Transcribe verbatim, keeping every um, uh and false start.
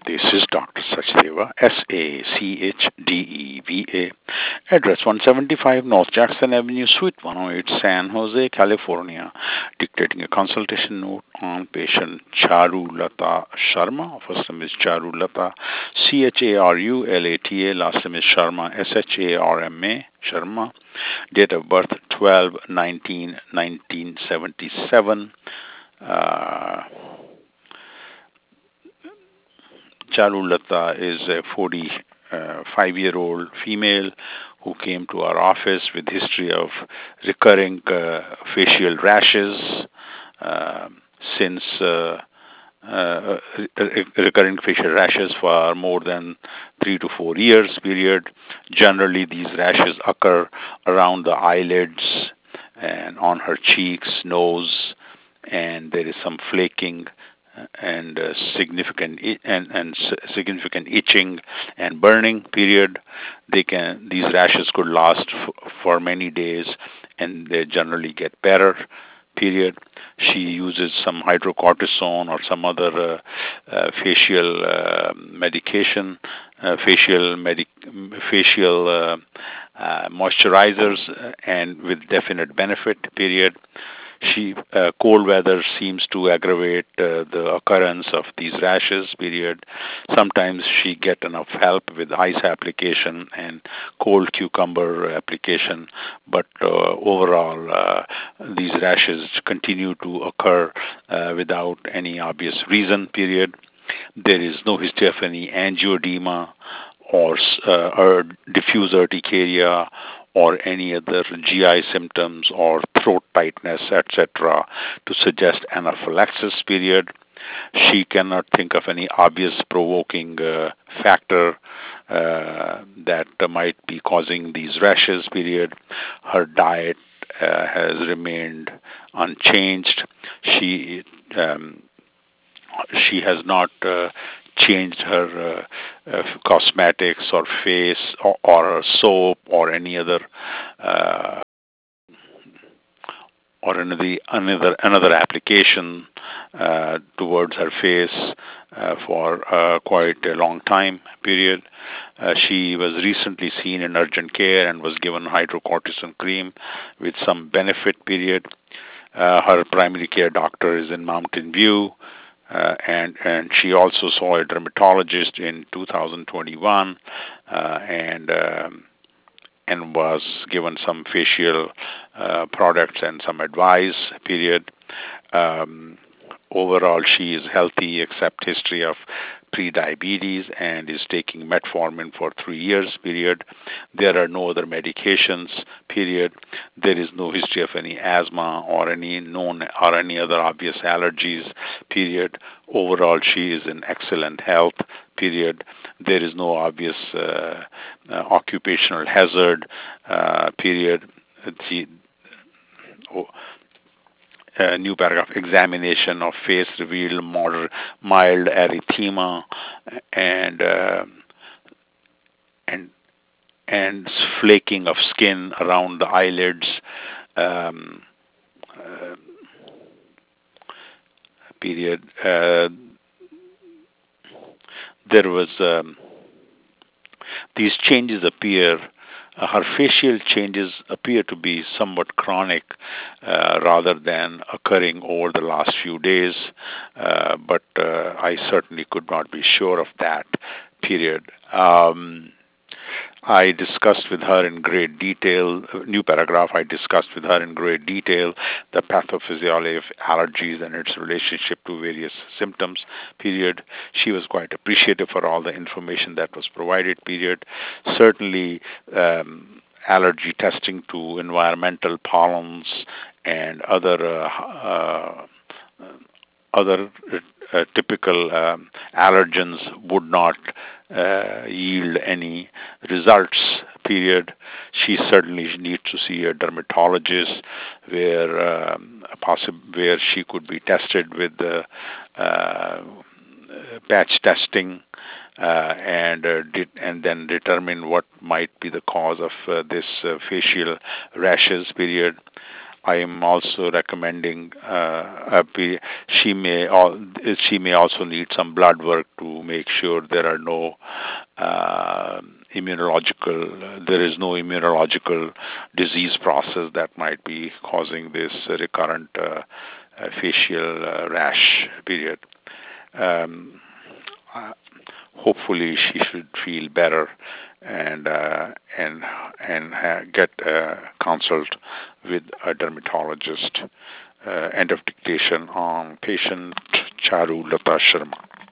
This is Doctor Sachdeva, S A C H D E V A, address one seventy-five North Jackson Avenue, Suite one oh eight, San Jose, California, dictating a consultation note on patient Charu Lata Sharma. First name is Charu Lata, C H A R U L A T A, last name is Sharma, S H A R M A, Sharma. Date of birth twelve nineteen nineteen seventy-seven. Uh, Charulata is a forty-five-year-old female who came to our office with history of recurring uh, facial rashes uh, since uh, uh, re- recurring facial rashes for more than three to four years period. Generally, these rashes occur around the eyelids and on her cheeks, nose, and there is some flaking and uh, significant and, and significant itching and burning period. They can these rashes could last f- for many days, and they generally get better period. She uses some hydrocortisone or some other uh, uh, facial uh, medication, uh, facial medic, facial uh, uh, moisturizers, uh, and with definite benefit period. She uh, cold weather seems to aggravate uh, the occurrence of these rashes period. Sometimes she get enough help with ice application and cold cucumber application, but uh, overall uh, these rashes continue to occur uh, without any obvious reason period. There is no history of any angioedema or, uh, or diffuse urticaria or any other G I symptoms or throat tightness, et cetera, to suggest anaphylaxis period. She cannot think of any obvious provoking uh, factor uh, that uh, might be causing these rashes period. Her diet uh, has remained unchanged. She um, she has not uh, changed her uh, uh, cosmetics or face or, or her soap or any other uh, or another another another application uh, towards her face uh, for uh, quite a long time period. Uh, she was recently seen in urgent care and was given hydrocortisone cream with some benefit period. Uh, her primary care doctor is in Mountain View, uh, and and she also saw a dermatologist in two thousand twenty-one, uh, and um, and was given some facial uh, products and some advice period. Um, Overall, she is healthy except history of pre-diabetes and is taking metformin for three years period. There are no other medications period. There is no history of any asthma or any known or any other obvious allergies period. Overall, she is in excellent health period. There is no obvious uh, uh, occupational hazard uh, period. The, uh, new paragraph, examination of face revealed moder- mild erythema and uh, and and flaking of skin around the eyelids. Um, uh, period. Uh, there was um, these changes appear. Uh, her facial changes appear to be somewhat chronic uh, rather than occurring over the last few days, uh, but uh, I certainly could not be sure of that period. Um, I discussed with her in great detail, new paragraph, I discussed with her in great detail the pathophysiology of allergies and its relationship to various symptoms, period. She was quite appreciative for all the information that was provided, period. Certainly, um, allergy testing to environmental pollens and other uh, uh, other uh, typical um, allergens would not uh, yield any results period. She certainly needs to see a dermatologist where um, possi- where she could be tested with the uh, patch testing uh, and uh, de- and then determine what might be the cause of uh, this uh, facial rashes period. I am also recommending uh, a pe- she may al- she may also need some blood work to make sure there are no uh, immunological there is no immunological disease process that might be causing this recurrent uh, uh, facial uh, rash period. Um, uh, Hopefully, she should feel better and uh, and and ha- get uh, consult with a dermatologist. Uh, end of dictation on patient Charu Lata Sharma.